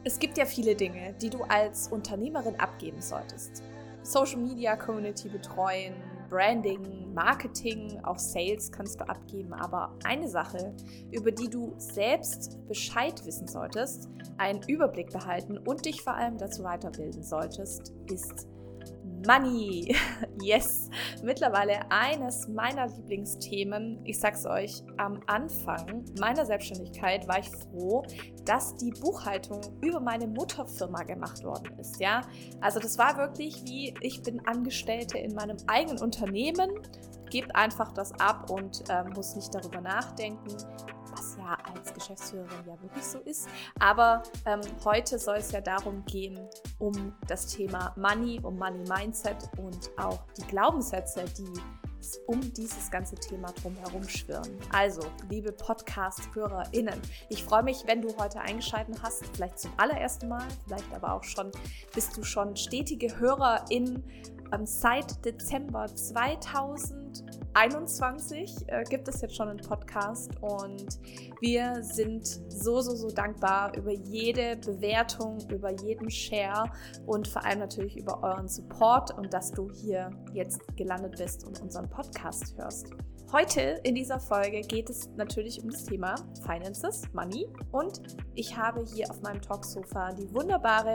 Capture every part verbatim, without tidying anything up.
Es gibt ja viele Dinge, die du als Unternehmerin abgeben solltest. Social Media Community betreuen, Branding, Marketing, auch Sales kannst du abgeben. Aber eine Sache, über die du selbst Bescheid wissen solltest, einen Überblick behalten und dich vor allem dazu weiterbilden solltest, ist Money. Yes, mittlerweile eines meiner Lieblingsthemen. Ich sag's euch, am Anfang meiner Selbstständigkeit war ich froh, dass die Buchhaltung über meine Mutterfirma gemacht worden ist. Ja, also das war wirklich wie, ich bin Angestellte in meinem eigenen Unternehmen, gebe einfach das ab und äh, muss nicht darüber nachdenken, was ja als Geschäftsführerin ja wirklich so ist. Aber ähm, heute soll es ja darum gehen, um das Thema Money, um Money Mindset und auch die Glaubenssätze, die um dieses ganze Thema drumherum schwirren. Also, liebe Podcast-HörerInnen, ich freue mich, wenn du heute eingeschaltet hast, vielleicht zum allerersten Mal, vielleicht aber auch schon, bist du schon stetige HörerIn. Ähm, seit Dezember zweitausendeinundzwanzig äh, gibt es jetzt schon einen Podcast und wir sind so, so, so dankbar über jede Bewertung, über jeden Share und vor allem natürlich über euren Support und dass du hier jetzt gelandet bist und unseren Podcast hörst. Heute in dieser Folge geht es natürlich um das Thema Finances, Money und ich habe hier auf meinem Talksofa die wunderbare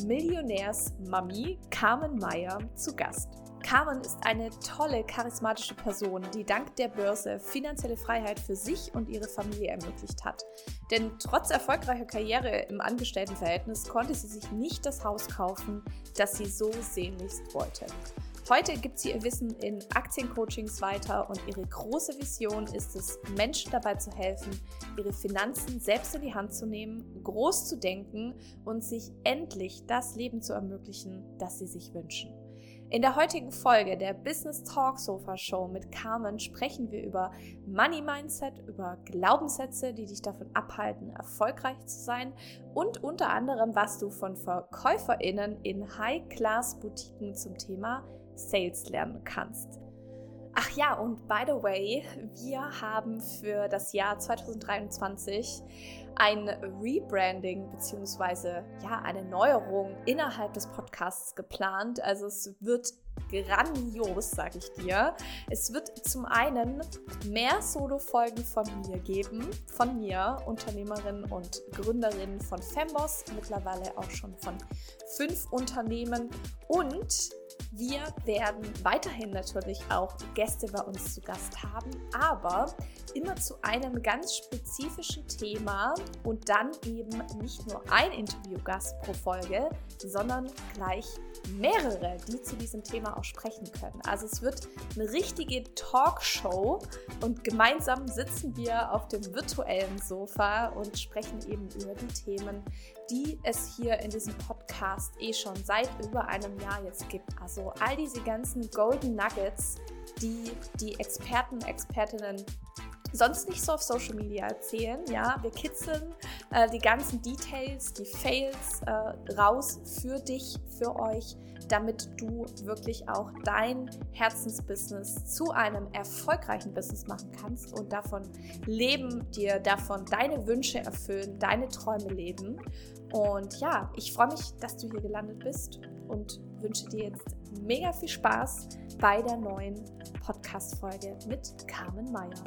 Millionärs-Mami Carmen Meier zu Gast. Carmen ist eine tolle, charismatische Person, die dank der Börse finanzielle Freiheit für sich und ihre Familie ermöglicht hat. Denn trotz erfolgreicher Karriere im Angestelltenverhältnis konnte sie sich nicht das Haus kaufen, das sie so sehnlichst wollte. Heute gibt sie ihr Wissen in Aktiencoachings weiter und ihre große Vision ist es, Menschen dabei zu helfen, ihre Finanzen selbst in die Hand zu nehmen, groß zu denken und sich endlich das Leben zu ermöglichen, das sie sich wünschen. In der heutigen Folge der Business Talk Sofa Show mit Carmen sprechen wir über Money Mindset, über Glaubenssätze, die dich davon abhalten, erfolgreich zu sein und unter anderem, was du von VerkäuferInnen in High-Class-Boutiquen zum Thema Sales lernen kannst. Ach ja, und by the way, wir haben für das Jahr zweitausenddreiundzwanzig ein Rebranding bzw. ja, eine Neuerung innerhalb des Podcasts geplant. Also es wird grandios, sage ich dir. Es wird zum einen mehr Solo-Folgen von mir geben, von mir, Unternehmerin und Gründerin von Femboss, mittlerweile auch schon von fünf Unternehmen und wir werden weiterhin natürlich auch Gäste bei uns zu Gast haben, aber immer zu einem ganz spezifischen Thema und dann eben nicht nur ein Interviewgast pro Folge, sondern gleich mehrere, die zu diesem Thema auch sprechen können. Also es wird eine richtige Talkshow und gemeinsam sitzen wir auf dem virtuellen Sofa und sprechen eben über die Themen, die es hier in diesem Podcast eh schon seit über einem Jahr jetzt gibt. Also all diese ganzen Golden Nuggets, die die Experten, Expertinnen sonst nicht so auf Social Media erzählen. Ja, wir kitzeln äh, die ganzen Details, die Fails äh, raus für dich, für euch, damit du wirklich auch dein Herzensbusiness zu einem erfolgreichen Business machen kannst und davon leben, dir davon deine Wünsche erfüllen, deine Träume leben. Und ja, ich freue mich, dass du hier gelandet bist und wünsche dir jetzt mega viel Spaß bei der neuen Podcast-Folge mit Carmen Meier.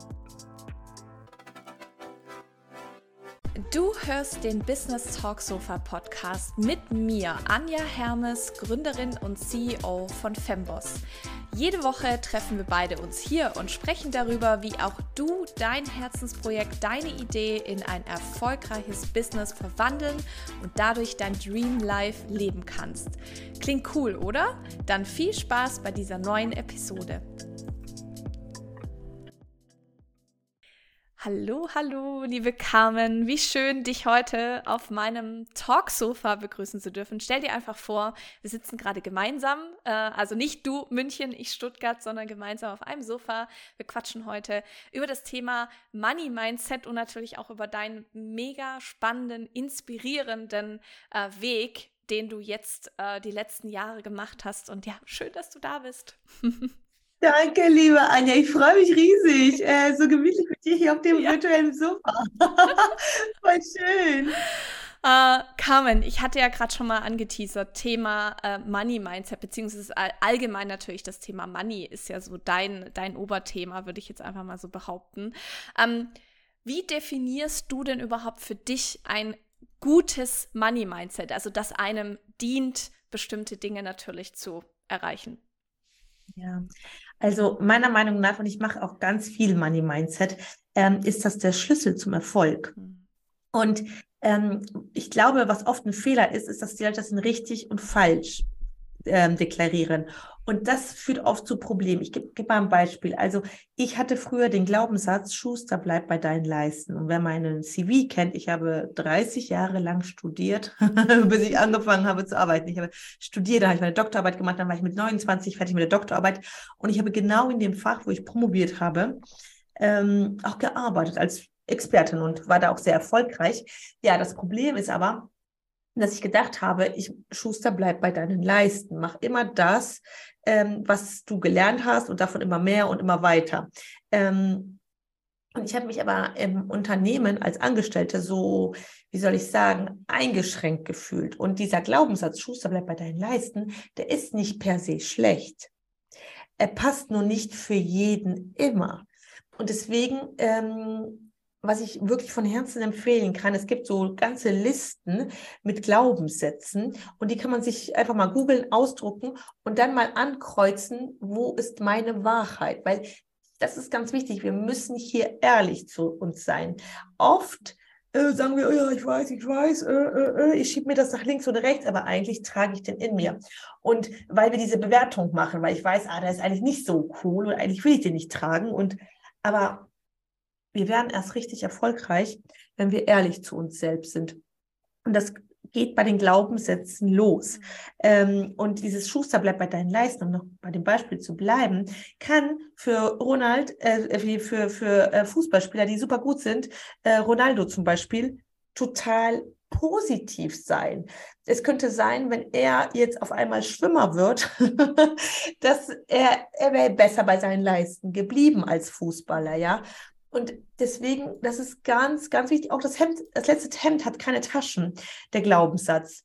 Du hörst den Business Talk Sofa Podcast mit mir, Anja Hermes, Gründerin und C E O von Femboss. Jede Woche treffen wir beide uns hier und sprechen darüber, wie auch du dein Herzensprojekt, deine Idee in ein erfolgreiches Business verwandeln und dadurch dein Dream Life leben kannst. Klingt cool, oder? Dann viel Spaß bei dieser neuen Episode. Hallo, hallo, liebe Carmen, wie schön, dich heute auf meinem Talksofa begrüßen zu dürfen. Stell dir einfach vor, wir sitzen gerade gemeinsam, äh, also nicht du München, ich Stuttgart, sondern gemeinsam auf einem Sofa. Wir quatschen heute über das Thema Money Mindset und natürlich auch über deinen mega spannenden, inspirierenden äh, Weg, den du jetzt äh, die letzten Jahre gemacht hast. Und ja, schön, dass du da bist. Danke, liebe Anja. Ich freue mich riesig. Äh, so gemütlich mit dir hier auf dem Ja. virtuellen Sofa. Voll schön. Äh, Carmen, ich hatte ja gerade schon mal angeteasert, Thema äh, Money Mindset, beziehungsweise all, allgemein natürlich das Thema Money ist ja so dein, dein Oberthema, würde ich jetzt einfach mal so behaupten. Ähm, wie definierst du denn überhaupt für dich ein gutes Money Mindset, also das einem dient, bestimmte Dinge natürlich zu erreichen? Ja, also meiner Meinung nach, und ich mache auch ganz viel Money Mindset, ähm, ist das der Schlüssel zum Erfolg. Hm. Und ähm, ich glaube, was oft ein Fehler ist, ist, dass die Leute das in richtig und falsch ähm, deklarieren. Und das führt oft zu Problemen. Ich gebe geb mal ein Beispiel. Also ich hatte früher den Glaubenssatz, Schuster, bleib bei deinen Leisten. Und wer meinen C V kennt, ich habe dreißig Jahre lang studiert, bis ich angefangen habe zu arbeiten. Ich habe studiert, da habe ich meine Doktorarbeit gemacht, dann war ich mit neunundzwanzig fertig mit der Doktorarbeit. Und ich habe genau in dem Fach, wo ich promoviert habe, ähm, auch gearbeitet als Expertin und war da auch sehr erfolgreich. Ja, das Problem ist aber, dass ich gedacht habe, ich, Schuster, bleib bei deinen Leisten. Mach immer das, ähm, was du gelernt hast und davon immer mehr und immer weiter. Ähm, und ich habe mich aber im Unternehmen als Angestellte so, wie soll ich sagen, eingeschränkt gefühlt. Und dieser Glaubenssatz, Schuster, bleib bei deinen Leisten, der ist nicht per se schlecht. Er passt nur nicht für jeden immer. Und deswegen, ähm, was ich wirklich von Herzen empfehlen kann, es gibt so ganze Listen mit Glaubenssätzen und die kann man sich einfach mal googeln, ausdrucken und dann mal ankreuzen, wo ist meine Wahrheit? Weil das ist ganz wichtig, wir müssen hier ehrlich zu uns sein. Oft äh, sagen wir, oh ja, ich weiß, ich weiß, äh, äh, ich schiebe mir das nach links oder rechts, aber eigentlich trage ich den in mir. Und weil wir diese Bewertung machen, weil ich weiß, ah, der ist eigentlich nicht so cool und eigentlich will ich den nicht tragen und aber wir werden erst richtig erfolgreich, wenn wir ehrlich zu uns selbst sind. Und das geht bei den Glaubenssätzen los. Mhm. Ähm, und dieses Schuster bleibt bei deinen Leisten, um noch bei dem Beispiel zu bleiben, kann für Ronald, äh, für, für äh, Fußballspieler, die super gut sind, äh, Ronaldo zum Beispiel, total positiv sein. Es könnte sein, wenn er jetzt auf einmal Schwimmer wird, dass er, er wäre besser bei seinen Leisten geblieben als Fußballer, ja. Und deswegen, das ist ganz, ganz wichtig. Auch das Hemd, das letzte Hemd hat keine Taschen, der Glaubenssatz.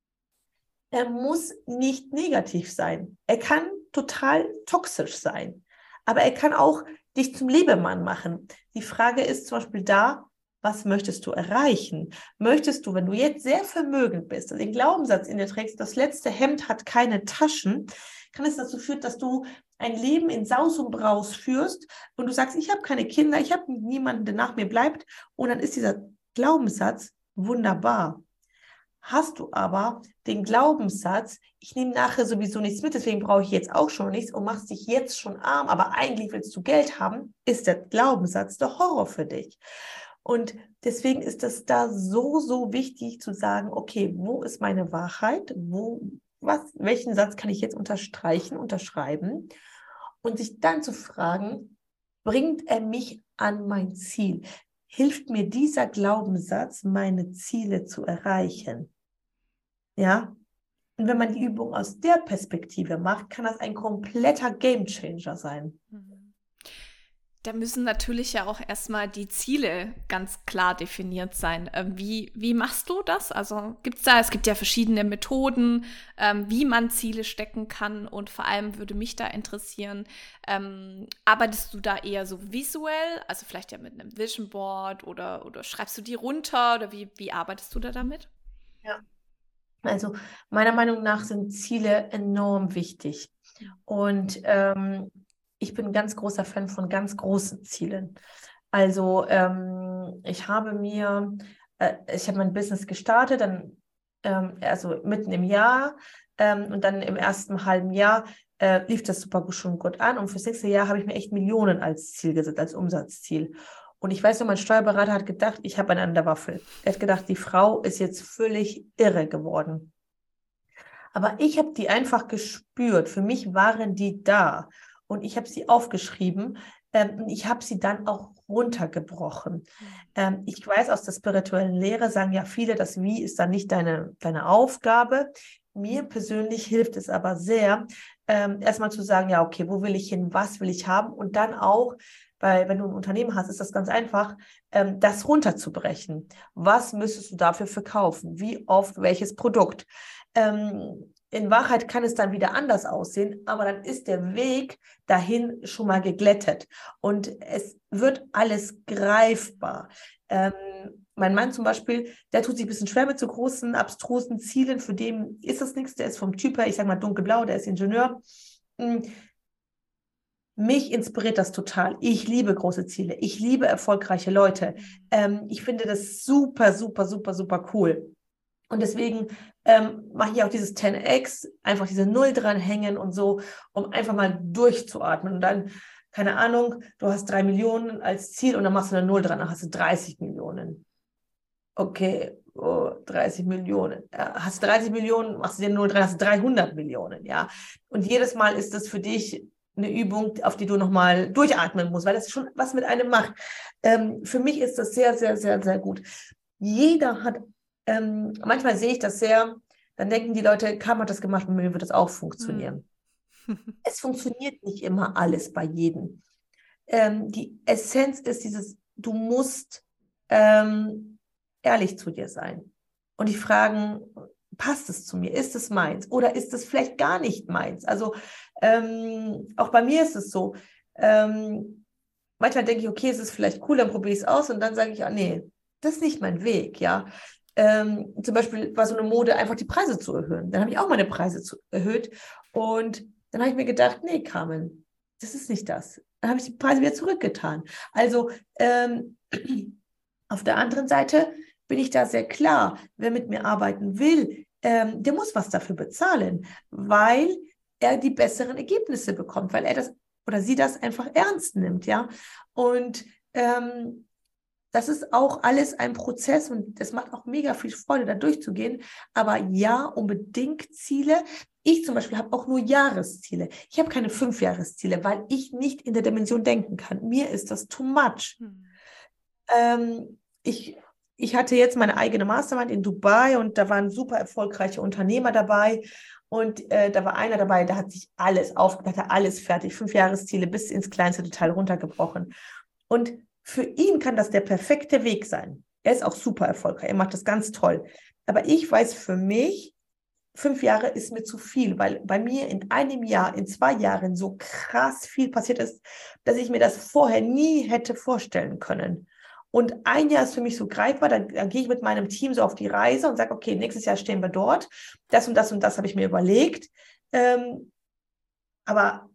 Er muss nicht negativ sein. Er kann total toxisch sein. Aber er kann auch dich zum Lebemann machen. Die Frage ist zum Beispiel da, was möchtest du erreichen? Möchtest du, wenn du jetzt sehr vermögend bist, den Glaubenssatz in dir trägst, das letzte Hemd hat keine Taschen, kann es dazu führen, dass du ein Leben in Saus und Braus führst und du sagst, ich habe keine Kinder, ich habe niemanden, der nach mir bleibt und dann ist dieser Glaubenssatz wunderbar. Hast du aber den Glaubenssatz, ich nehme nachher sowieso nichts mit, deswegen brauche ich jetzt auch schon nichts und machst dich jetzt schon arm, aber eigentlich willst du Geld haben, ist der Glaubenssatz der Horror für dich. Und deswegen ist es da so, so wichtig zu sagen, okay, wo ist meine Wahrheit? Wo, was, welchen Satz kann ich jetzt unterstreichen, unterschreiben? Und sich dann zu fragen, bringt er mich an mein Ziel? Hilft mir dieser Glaubenssatz, meine Ziele zu erreichen? Ja? Und wenn man die Übung aus der Perspektive macht, kann das ein kompletter Gamechanger sein. Da müssen natürlich ja auch erstmal die Ziele ganz klar definiert sein. Ähm, wie, wie machst du das? Also gibt's da, es gibt ja verschiedene Methoden, ähm, wie man Ziele stecken kann und vor allem würde mich da interessieren, ähm, arbeitest du da eher so visuell, also vielleicht ja mit einem Vision Board oder, oder schreibst du die runter oder wie, wie arbeitest du da damit? Ja. Also meiner Meinung nach sind Ziele enorm wichtig und ähm, ich bin ein ganz großer Fan von ganz großen Zielen. Also ähm, ich habe mir, äh, ich habe mein Business gestartet, dann ähm, also mitten im Jahr ähm, und dann im ersten halben Jahr äh, lief das super gut, schon gut an und fürs nächste Jahr habe ich mir echt Millionen als Ziel gesetzt, als Umsatzziel. Und ich weiß noch, mein Steuerberater hat gedacht, ich habe einen an der Waffel. Er hat gedacht, die Frau ist jetzt völlig irre geworden. Aber ich habe die einfach gespürt. Für mich waren die da. Und ich habe sie aufgeschrieben. Ähm, ich habe sie dann auch runtergebrochen. Mhm. Ähm, ich weiß aus der spirituellen Lehre, sagen ja viele, das Wie ist dann nicht deine, deine Aufgabe. Mir persönlich hilft es aber sehr, ähm, erstmal zu sagen, ja, okay, wo will ich hin, was will ich haben? Und dann auch weil wenn du ein Unternehmen hast, ist das ganz einfach, ähm, das runterzubrechen. Was müsstest du dafür verkaufen? Wie oft welches Produkt? Ähm, in Wahrheit kann es dann wieder anders aussehen, aber dann ist der Weg dahin schon mal geglättet und es wird alles greifbar. Ähm, mein Mann zum Beispiel, der tut sich ein bisschen schwer mit so großen, abstrusen Zielen. Für den ist das nichts. Der ist vom Typ her, ich sage mal dunkelblau, der ist Ingenieur. Mich inspiriert das total. Ich liebe große Ziele. Ich liebe erfolgreiche Leute. Ähm, ich finde das super, super, super, super cool. Und deswegen ähm, mache ich auch dieses zehn x, einfach diese Null dranhängen und so, um einfach mal durchzuatmen. Und dann, keine Ahnung, du hast drei Millionen als Ziel und dann machst du eine Null dran, dann hast du dreißig Millionen. Okay, oh, dreißig Millionen. Ja, hast du dreißig Millionen, machst du dir Null dran, hast du dreihundert Millionen, ja. Und jedes Mal ist das für dich eine Übung, auf die du nochmal durchatmen musst, weil das schon was mit einem macht. Ähm, für mich ist das sehr, sehr, sehr, sehr gut. Jeder hat, ähm, manchmal sehe ich das sehr, dann denken die Leute, Kam hat das gemacht, mit mir wird das auch funktionieren. Hm. Es funktioniert nicht immer alles bei jedem. Ähm, die Essenz ist dieses, du musst ähm, ehrlich zu dir sein und dich fragen, passt es zu mir? Ist es meins? Oder ist es vielleicht gar nicht meins? Also ähm, auch bei mir ist es so, ähm, manchmal denke ich, okay, es ist vielleicht cool, dann probiere ich es aus und dann sage ich, ah nee, das ist nicht mein Weg, ja. Ähm, zum Beispiel war so eine Mode, einfach die Preise zu erhöhen. Dann habe ich auch meine Preise zu, erhöht und dann habe ich mir gedacht, nee, Carmen, das ist nicht das. Dann habe ich die Preise wieder zurückgetan. Also ähm, auf der anderen Seite bin ich da sehr klar, wer mit mir arbeiten will, ähm, der muss was dafür bezahlen, weil er die besseren Ergebnisse bekommt, weil er das oder sie das einfach ernst nimmt, ja. Und ähm, das ist auch alles ein Prozess und es macht auch mega viel Freude, da durchzugehen. Aber ja, unbedingt Ziele. Ich zum Beispiel habe auch nur Jahresziele. Ich habe keine Fünfjahresziele, weil ich nicht in der Dimension denken kann. Mir ist das too much. Hm. Ähm, ich, ich hatte jetzt meine eigene Mastermind in Dubai und da waren super erfolgreiche Unternehmer dabei. Und äh, da war einer dabei, der hat sich alles aufgebaut, hat alles fertig, fünf Jahresziele bis ins kleinste Detail runtergebrochen. Und für ihn kann das der perfekte Weg sein. Er ist auch super erfolgreich, er macht das ganz toll. Aber ich weiß für mich, fünf Jahre ist mir zu viel, weil bei mir in einem Jahr, in zwei Jahren so krass viel passiert ist, dass ich mir das vorher nie hätte vorstellen können. Und ein Jahr ist für mich so greifbar, da, da gehe ich mit meinem Team so auf die Reise und sage, okay, nächstes Jahr stehen wir dort. Das und das und das habe ich mir überlegt. Ähm, aber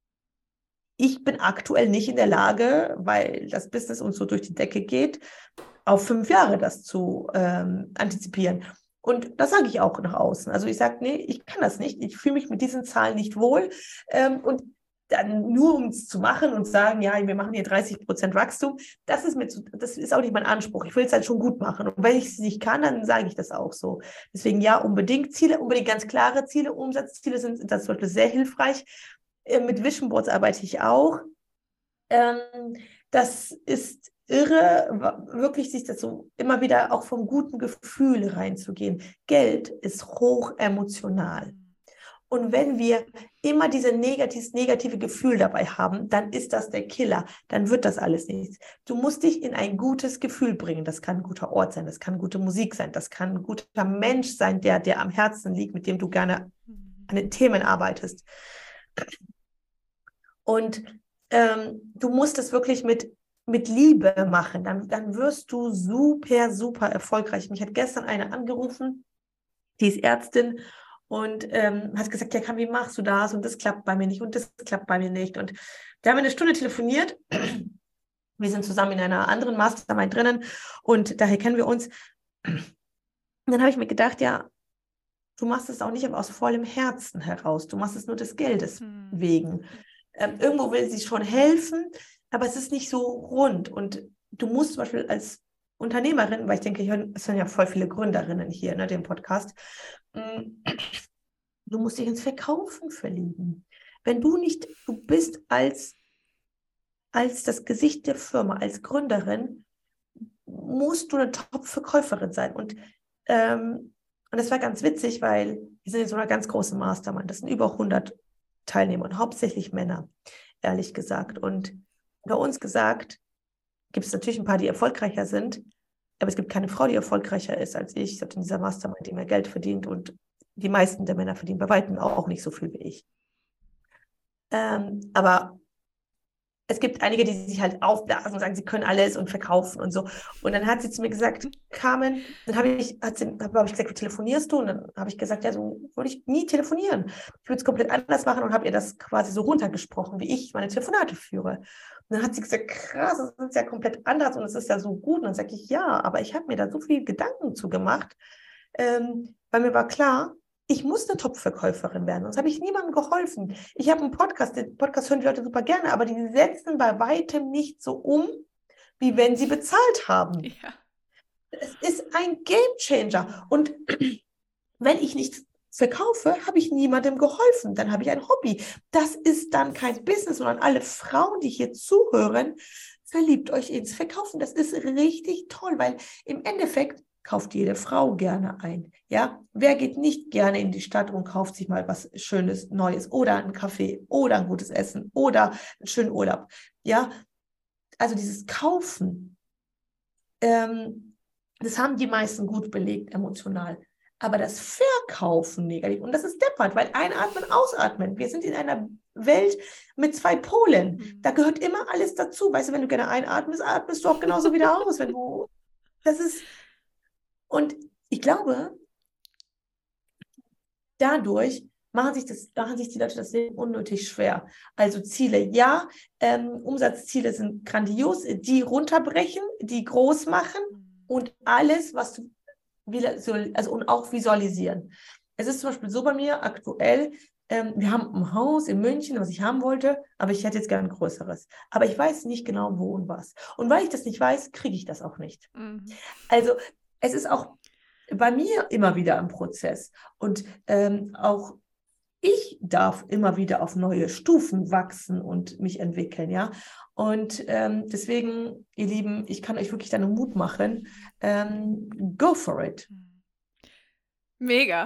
ich bin aktuell nicht in der Lage, weil das Business uns so durch die Decke geht, auf fünf Jahre das zu ähm, antizipieren. Und das sage ich auch nach außen. Also ich sage, nee, ich kann das nicht. Ich fühle mich mit diesen Zahlen nicht wohl. Ähm, und dann nur um es zu machen und sagen, ja, wir machen hier dreißig Prozent Wachstum, das ist, mir zu, das ist auch nicht mein Anspruch. Ich will es halt schon gut machen. Und wenn ich es nicht kann, dann sage ich das auch so. Deswegen ja, unbedingt Ziele, unbedingt ganz klare Ziele. Umsatzziele sind, sind das zum Beispiel sehr hilfreich. Äh, mit Vision Boards arbeite ich auch. Ähm, das ist irre, wirklich sich das so immer wieder auch vom guten Gefühl reinzugehen. Geld ist hoch emotional. Und wenn wir immer diese negativ, negative Gefühl dabei haben, dann ist das der Killer. Dann wird das alles nichts. Du musst dich in ein gutes Gefühl bringen. Das kann ein guter Ort sein, das kann gute Musik sein, das kann ein guter Mensch sein, der dir am Herzen liegt, mit dem du gerne an den Themen arbeitest. Und ähm, du musst es wirklich mit, mit Liebe machen. Dann, dann wirst du super, super erfolgreich. Mich hat gestern eine angerufen, die ist Ärztin und ähm, hat gesagt, ja, Kam, wie machst du das? Und das klappt bei mir nicht und das klappt bei mir nicht. Und da haben wir eine Stunde telefoniert. Wir sind zusammen in einer anderen Mastermind drinnen und daher kennen wir uns. Und dann habe ich mir gedacht, ja, du machst es auch nicht aus vollem Herzen heraus. Du machst es nur des Geldes hm. wegen. Ähm, irgendwo will sie schon helfen, aber es ist nicht so rund. Und du musst zum Beispiel als Unternehmerin, weil ich denke, es sind ja voll viele Gründerinnen hier, ne, dem Podcast, du musst dich ins Verkaufen verlieben. Wenn du nicht, du bist als, als das Gesicht der Firma, als Gründerin, musst du eine Top-Verkäuferin sein. Und, ähm, und das war ganz witzig, weil wir sind in so einer ganz großen Mastermind. Das sind über hundert Teilnehmer und hauptsächlich Männer, ehrlich gesagt. Und bei uns gesagt, gibt es natürlich ein paar, die erfolgreicher sind, aber es gibt keine Frau, die erfolgreicher ist als ich. Ich habe in dieser Mastermind, die mehr Geld verdient und die meisten der Männer verdienen bei weitem auch nicht so viel wie ich. Ähm, aber es gibt einige, die sich halt aufblasen und sagen, sie können alles und verkaufen und so. Und dann hat sie zu mir gesagt, Carmen, dann habe ich, hat sie, hab, hab ich gesagt, wie telefonierst du? Und dann habe ich gesagt, ja, so würde ich nie telefonieren. Ich würde es komplett anders machen und habe ihr das quasi so runtergesprochen, wie ich meine Telefonate führe. Und dann hat sie gesagt, krass, das ist ja komplett anders und es ist ja so gut. Und dann sage ich, ja, aber ich habe mir da so viel Gedanken zu gemacht, ähm, weil mir war klar, ich muss eine Top-Verkäuferin werden, sonst habe ich niemandem geholfen. Ich habe einen Podcast, den Podcast hören die Leute super gerne, aber die setzen bei weitem nicht so um, wie wenn sie bezahlt haben. Ja. Es ist ein Gamechanger. Und wenn ich nichts verkaufe, habe ich niemandem geholfen. Dann habe ich ein Hobby. Das ist dann kein Business, sondern alle Frauen, die hier zuhören, verliebt euch ins Verkaufen. Das ist richtig toll, weil im Endeffekt kauft jede Frau gerne ein. Ja, wer geht nicht gerne in die Stadt und kauft sich mal was Schönes, Neues oder einen Kaffee oder ein gutes Essen oder einen schönen Urlaub? Ja, also dieses Kaufen, ähm, das haben die meisten gut belegt emotional. Aber das Verkaufen negativ. Und das ist deppert, weil einatmen, ausatmen. Wir sind in einer Welt mit zwei Polen. Mhm. Da gehört immer alles dazu. Weißt du, wenn du gerne einatmest, atmest du auch genauso wieder aus. Wenn du, das ist, und ich glaube, dadurch machen sich, das, machen sich die Leute das Leben unnötig schwer. Also Ziele, ja, ähm, Umsatzziele sind grandios, die runterbrechen, die groß machen und alles, was du also und auch visualisieren. Es ist zum Beispiel so bei mir aktuell, ähm, wir haben ein Haus in München, was ich haben wollte, aber ich hätte jetzt gerne ein größeres. Aber ich weiß nicht genau, wo und was. Und weil ich das nicht weiß, kriege ich das auch nicht. Mhm. Also es ist auch bei mir immer wieder ein Prozess. Und ähm, auch ich darf immer wieder auf neue Stufen wachsen und mich entwickeln, ja. Und ähm, deswegen, ihr Lieben, ich kann euch wirklich dann Mut machen. Ähm, go for it. Mega.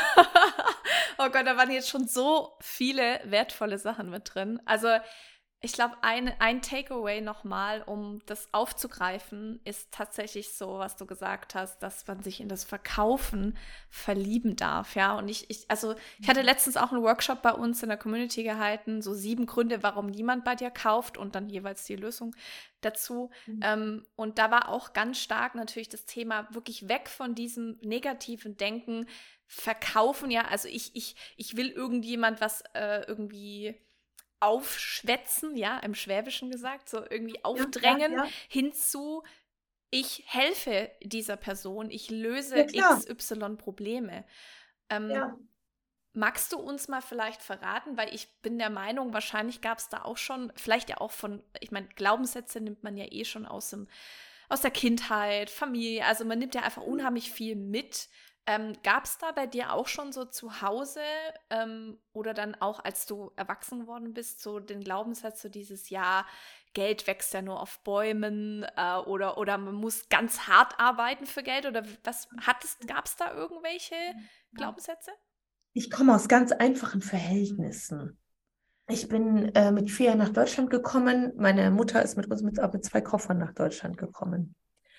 Oh Gott, da waren jetzt schon so viele wertvolle Sachen mit drin. Also ich glaube, ein, ein Takeaway nochmal, um das aufzugreifen, ist tatsächlich so, was du gesagt hast, dass man sich in das Verkaufen verlieben darf, ja. Und ich, ich, also ich hatte letztens auch einen Workshop bei uns in der Community gehalten, so sieben Gründe, warum niemand bei dir kauft und dann jeweils die Lösung dazu. Mhm. Ähm, und da war auch ganz stark natürlich das Thema wirklich weg von diesem negativen Denken, verkaufen, ja. Also ich, ich, ich will irgendjemand was äh, irgendwie aufschwätzen, ja, im Schwäbischen gesagt, so irgendwie aufdrängen, ja, ja, ja. hinzu, ich helfe dieser Person, ich löse ja, X Y-Probleme. Ähm, ja. Magst du uns mal vielleicht verraten, weil ich bin der Meinung, wahrscheinlich gab es da auch schon, vielleicht ja auch von, ich meine, Glaubenssätze nimmt man ja eh schon aus, dem, aus der Kindheit, Familie, also man nimmt ja einfach unheimlich viel mit. Ähm, gab es da bei dir auch schon so zu Hause ähm, oder dann auch, als du erwachsen geworden bist, so den Glaubenssatz, so dieses Jahr, Geld wächst ja nur auf Bäumen äh, oder, oder man muss ganz hart arbeiten für Geld oder was gab es da irgendwelche Glaubenssätze? Ich komme aus ganz einfachen Verhältnissen. Ich bin äh, mit vier Jahren nach Deutschland gekommen. Meine Mutter ist mit uns mit, mit zwei Koffern nach Deutschland gekommen.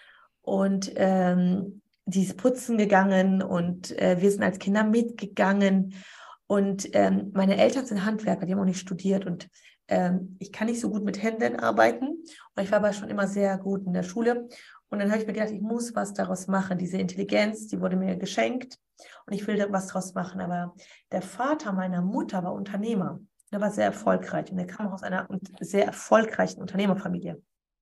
Und ähm, die ist putzen gegangen und äh, wir sind als Kinder mitgegangen. Und ähm, meine Eltern sind Handwerker, die haben auch nicht studiert. Und ähm, ich kann nicht so gut mit Händen arbeiten. Und ich war aber schon immer sehr gut in der Schule. Und dann habe ich mir gedacht, ich muss was daraus machen. Diese Intelligenz, die wurde mir geschenkt. Und ich will da was daraus machen. Aber der Vater meiner Mutter war Unternehmer. Der war sehr erfolgreich. Und er kam auch aus einer sehr erfolgreichen Unternehmerfamilie.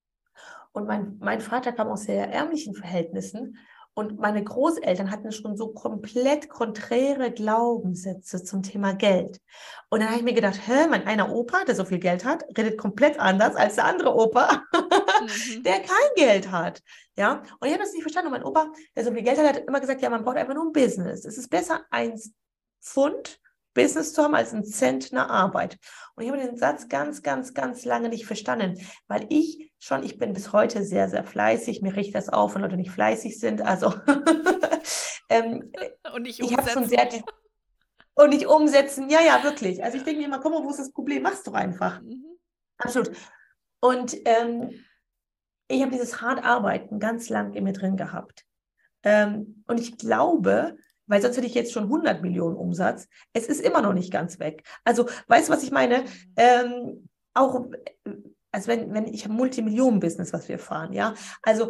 Und mein, mein Vater kam aus sehr ärmlichen Verhältnissen und meine Großeltern hatten schon so komplett konträre Glaubenssätze zum Thema Geld. Und dann habe ich mir gedacht, hä, mein einer Opa, der so viel Geld hat, redet komplett anders als der andere Opa, mhm. der kein Geld hat. Ja? Und ich habe das nicht verstanden. Und mein Opa, der so viel Geld hat, hat immer gesagt, ja, man braucht einfach nur ein Business. Es ist besser, ein Pfund Business zu haben als ein Zentner Arbeit. Und ich habe den Satz ganz, ganz, ganz lange nicht verstanden, weil ich schon, ich bin bis heute sehr, sehr fleißig. Mir riecht das auf, wenn Leute nicht fleißig sind. Also ähm, und nicht ich habe schon sehr und nicht umsetzen. Ja, ja, wirklich. Also ich denke mir immer, komm mal, wo ist das Problem? Mach's doch einfach. Mhm. Absolut. Und ähm, ich habe dieses hart Arbeiten ganz lang in mir drin gehabt. Ähm, und ich glaube, weil sonst hätte ich jetzt schon hundert Millionen Umsatz, es ist immer noch nicht ganz weg. Also, weißt du, was ich meine? Ähm, auch, also wenn, wenn ich habe ein Multimillionen-Business, was wir fahren, ja. Also,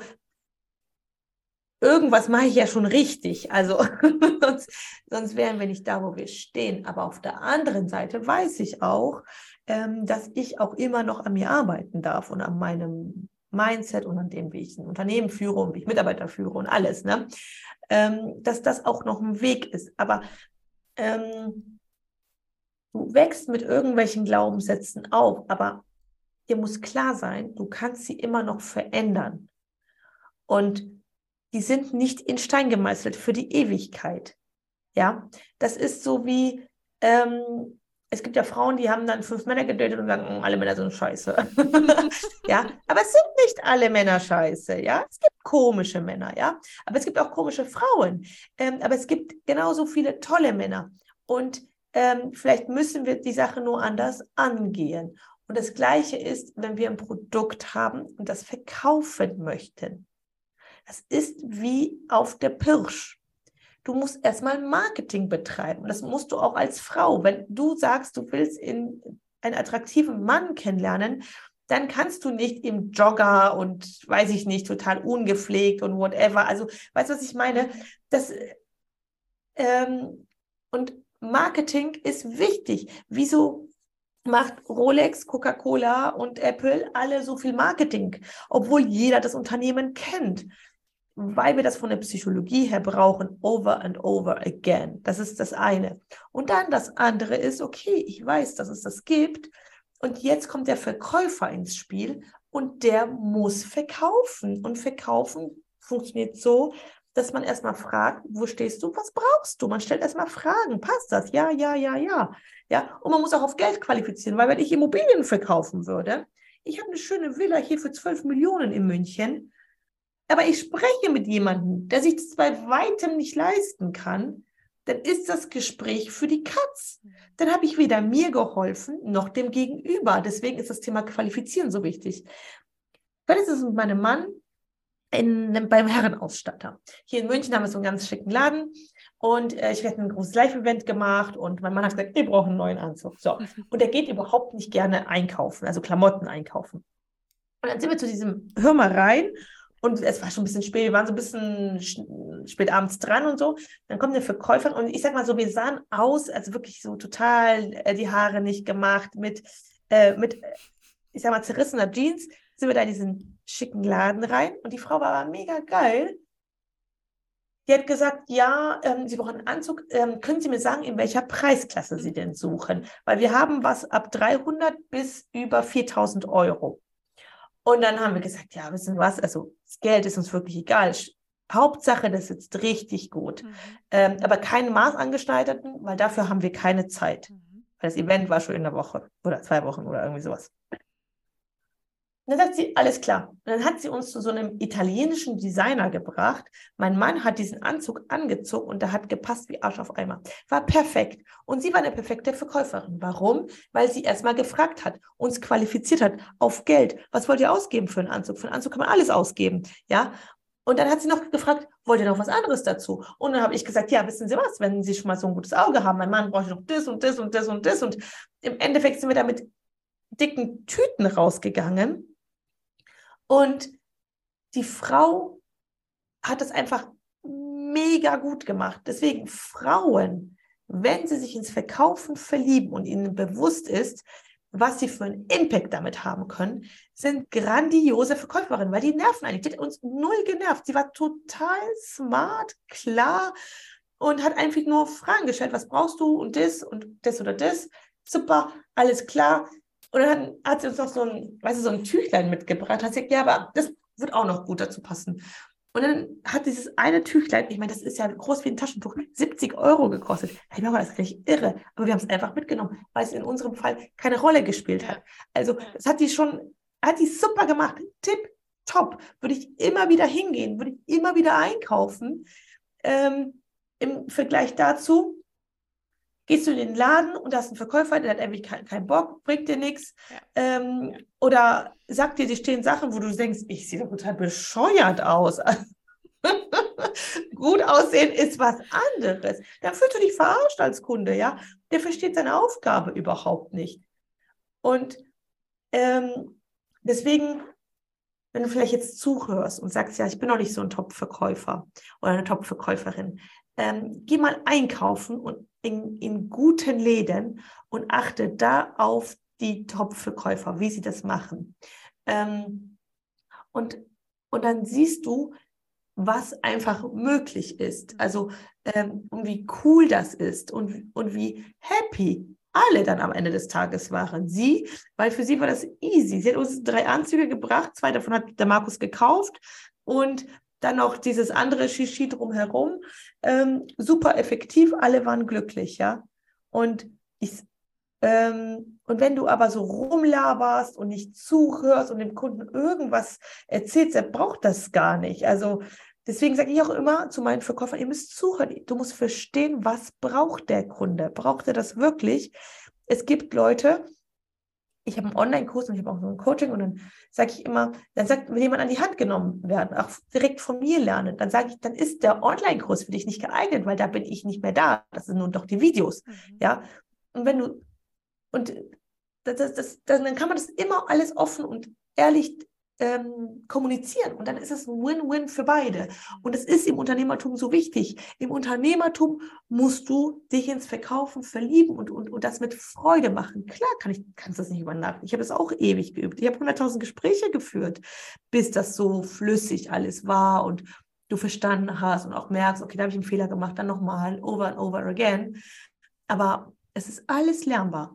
irgendwas mache ich ja schon richtig. Also, sonst, sonst wären wir nicht da, wo wir stehen. Aber auf der anderen Seite weiß ich auch, ähm, dass ich auch immer noch an mir arbeiten darf und an meinem Mindset und an dem, wie ich ein Unternehmen führe und wie ich Mitarbeiter führe und alles, ne? Ähm, dass das auch noch ein Weg ist. Aber ähm, du wächst mit irgendwelchen Glaubenssätzen auf, aber dir muss klar sein, du kannst sie immer noch verändern. Und die sind nicht in Stein gemeißelt für die Ewigkeit. Ja, das ist so wie, ähm, es gibt ja Frauen, die haben dann fünf Männer gedatet und sagen, oh, alle Männer sind scheiße. Ja, aber es sind nicht alle Männer scheiße, ja. Es gibt komische Männer, ja, aber es gibt auch komische Frauen. Ähm, aber es gibt genauso viele tolle Männer. Und ähm, vielleicht müssen wir die Sache nur anders angehen. Und das Gleiche ist, wenn wir ein Produkt haben und das verkaufen möchten. Das ist wie auf der Pirsch. Du musst erstmal Marketing betreiben. Und das musst du auch als Frau. Wenn du sagst, du willst in einen attraktiven Mann kennenlernen, dann kannst du nicht im Jogger und, weiß ich nicht, total ungepflegt und whatever. Also, weißt du, was ich meine? Das, ähm, und Marketing ist wichtig. Wieso macht Rolex, Coca-Cola und Apple alle so viel Marketing, obwohl jeder das Unternehmen kennt? Weil wir das von der Psychologie her brauchen, over and over again. Das ist das eine. Und dann das andere ist, okay, ich weiß, dass es das gibt. Und jetzt kommt der Verkäufer ins Spiel und der muss verkaufen. Und verkaufen funktioniert so, dass man erstmal fragt, wo stehst du, was brauchst du? Man stellt erstmal Fragen, passt das? Ja, ja, ja, ja. Ja, und man muss auch auf Geld qualifizieren, weil wenn ich Immobilien verkaufen würde, ich habe eine schöne Villa hier für zwölf Millionen in München, aber ich spreche mit jemandem, der sich das bei weitem nicht leisten kann, dann ist das Gespräch für die Katz. Dann habe ich weder mir geholfen, noch dem Gegenüber. Deswegen ist das Thema Qualifizieren so wichtig. Dann ist es mit meinem Mann in, beim Herrenausstatter. Hier in München haben wir so einen ganz schicken Laden und äh, ich werde ein großes Live-Event gemacht und mein Mann hat gesagt, wir brauchen einen neuen Anzug. So. Und er geht überhaupt nicht gerne einkaufen, also Klamotten einkaufen. Und dann sind wir zu diesem Hör mal rein. Und es war schon ein bisschen spät, wir waren so ein bisschen spät abends dran und so. Dann kommt eine Verkäuferin und ich sag mal so, wir sahen aus, also wirklich so total äh, die Haare nicht gemacht, mit, äh, mit, ich sag mal, zerrissener Jeans, sind wir da in diesen schicken Laden rein und die Frau war aber mega geil. Die hat gesagt, ja, ähm, Sie brauchen einen Anzug. Ähm, können Sie mir sagen, in welcher Preisklasse Sie denn suchen? Weil wir haben was ab dreihundert bis über viertausend Euro. Und dann haben wir gesagt, ja, wissen Sie was, also das Geld ist uns wirklich egal. Hauptsache, das sitzt richtig gut. Mhm. Ähm, aber keine Maßangestalteten, weil dafür haben wir keine Zeit. Mhm. Weil das Event war schon in der Woche oder zwei Wochen oder irgendwie sowas. Und dann sagt sie, alles klar. Und dann hat sie uns zu so einem italienischen Designer gebracht. Mein Mann hat diesen Anzug angezogen und der hat gepasst wie Arsch auf Eimer. War perfekt. Und sie war eine perfekte Verkäuferin. Warum? Weil sie erstmal gefragt hat, uns qualifiziert hat auf Geld. Was wollt ihr ausgeben für einen Anzug? Für einen Anzug kann man alles ausgeben. Ja. Und dann hat sie noch gefragt, wollt ihr noch was anderes dazu? Und dann habe ich gesagt, ja, wissen Sie was, wenn Sie schon mal so ein gutes Auge haben, mein Mann braucht noch das und das und das und das. Und im Endeffekt sind wir da mit dicken Tüten rausgegangen. Und die Frau hat das einfach mega gut gemacht. Deswegen Frauen, wenn sie sich ins Verkaufen verlieben und ihnen bewusst ist, was sie für einen Impact damit haben können, sind grandiose Verkäuferinnen, weil die nerven eigentlich. Die hat uns null genervt. Sie war total smart, klar und hat einfach nur Fragen gestellt. Was brauchst du und das und das oder das? Super, alles klar. Und dann hat sie uns noch so ein, weißt du, so ein Tüchlein mitgebracht. Hat sie gesagt, ja, aber das wird auch noch gut dazu passen. Und dann hat dieses eine Tüchlein, ich meine, das ist ja groß wie ein Taschentuch, siebzig Euro gekostet. Ich meine, das ist eigentlich irre. Aber wir haben es einfach mitgenommen, weil es in unserem Fall keine Rolle gespielt hat. Also das hat die schon, hat die super gemacht. Tipp, top. Würde ich immer wieder hingehen, würde ich immer wieder einkaufen. Ähm, im Vergleich dazu gehst du in den Laden und da hast einen Verkäufer, der hat irgendwie keinen kein Bock, bringt dir nichts. Ja. Ähm, ja. Oder sagt dir, die stehen Sachen, wo du denkst, ich sehe doch total bescheuert aus. Gut aussehen ist was anderes. Dann fühlst du dich verarscht als Kunde, ja. Der versteht seine Aufgabe überhaupt nicht. Und ähm, deswegen, wenn du vielleicht jetzt zuhörst und sagst, ja, ich bin noch nicht so ein Top-Verkäufer oder eine Top-Verkäuferin, ähm, geh mal einkaufen und in, in guten Läden und achte da auf die Top-Verkäufer, wie sie das machen. Ähm, und, und dann siehst du, was einfach möglich ist. Also ähm, und wie cool das ist und, und wie happy alle dann am Ende des Tages waren. Sie, weil für sie war das easy. Sie hat uns drei Anzüge gebracht, zwei davon hat der Markus gekauft und dann noch dieses andere Shishi drumherum. Ähm, super effektiv, alle waren glücklich, ja. Und ich Ähm, und wenn du aber so rumlaberst und nicht zuhörst und dem Kunden irgendwas erzählst, der braucht das gar nicht. Also deswegen sage ich auch immer zu meinen Verkäufern, ihr müsst zuhören. Du musst verstehen, was braucht der Kunde? Braucht er das wirklich? Es gibt Leute, ich habe einen Online-Kurs und ich habe auch so ein Coaching und dann sage ich immer, dann sagt, wenn jemand an die Hand genommen werden, auch direkt von mir lernen, dann sage ich, dann ist der Online-Kurs für dich nicht geeignet, weil da bin ich nicht mehr da. Das sind nun doch die Videos. Mhm. Ja. Und wenn du Und das, das, das, dann kann man das immer alles offen und ehrlich ähm, kommunizieren. Und dann ist es ein Win-Win für beide. Und es ist im Unternehmertum so wichtig. Im Unternehmertum musst du dich ins Verkaufen verlieben und, und, und das mit Freude machen. Klar kann ich, kannst das nicht über Nacht. Ich habe das auch ewig geübt. Ich habe hunderttausend Gespräche geführt, bis das so flüssig alles war und du verstanden hast und auch merkst, okay, da habe ich einen Fehler gemacht, dann nochmal, over and over again. Aber es ist alles lernbar.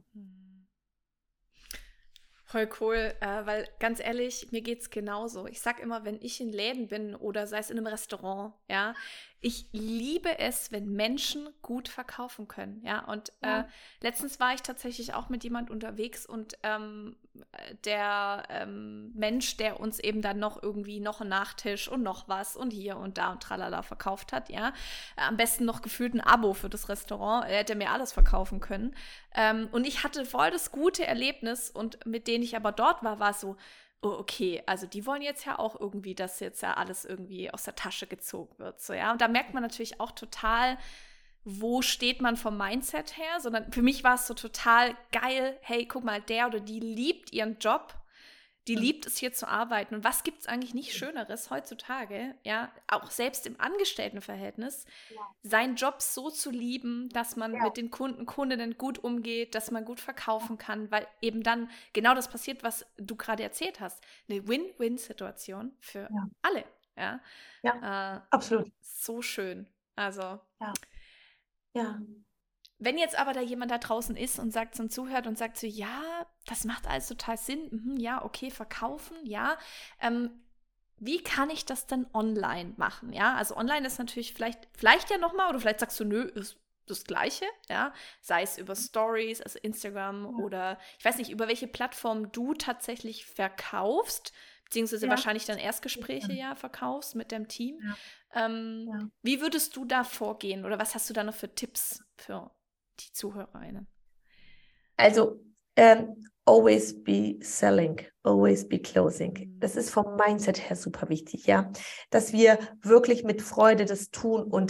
Voll cool, äh, weil ganz ehrlich, mir geht's genauso. Ich sag immer, wenn ich in Läden bin oder sei es in einem Restaurant, ja, ich liebe es, wenn Menschen gut verkaufen können, ja. Und ja. Äh, letztens war ich tatsächlich auch mit jemand unterwegs und ähm, der ähm, Mensch, der uns eben dann noch irgendwie noch einen Nachtisch und noch was und hier und da und tralala verkauft hat, ja, am besten noch gefühlt ein Abo für das Restaurant, er hätte mir alles verkaufen können. Ähm, und ich hatte voll das gute Erlebnis und mit denen ich aber dort war, war es so, oh, okay, also die wollen jetzt ja auch irgendwie, dass jetzt ja alles irgendwie aus der Tasche gezogen wird, so, ja. Und da merkt man natürlich auch total, wo steht man vom Mindset her, sondern für mich war es so total geil, hey, guck mal, der oder die liebt ihren Job, die liebt es, hier zu arbeiten. Und was gibt es eigentlich nicht Schöneres heutzutage, ja, auch selbst im Angestelltenverhältnis, ja. seinen Job so zu lieben, dass man ja. mit den Kunden, Kundinnen gut umgeht, dass man gut verkaufen kann, weil eben dann genau das passiert, was du gerade erzählt hast. Eine Win-Win-Situation für ja. alle. Ja, ja äh, absolut. So schön. Also, ja. ja. Wenn jetzt aber da jemand da draußen ist und sagt und zuhört und sagt so, ja, das macht alles total Sinn, mhm, ja, okay, verkaufen, ja, ähm, wie kann ich das denn online machen, ja, also online ist natürlich vielleicht, vielleicht ja nochmal, oder vielleicht sagst du, nö, ist das Gleiche, ja, sei es über Stories, also Instagram ja. oder, ich weiß nicht, über welche Plattform du tatsächlich verkaufst, beziehungsweise ja. wahrscheinlich dann Erstgespräche ja, ja verkaufst mit deinem Team. Ja. Ähm, ja. Wie würdest du da vorgehen oder was hast du da noch für Tipps für die ZuhörerInnen? Also, ähm, always be selling, always be closing. Das ist vom Mindset her super wichtig, ja, dass wir wirklich mit Freude das tun und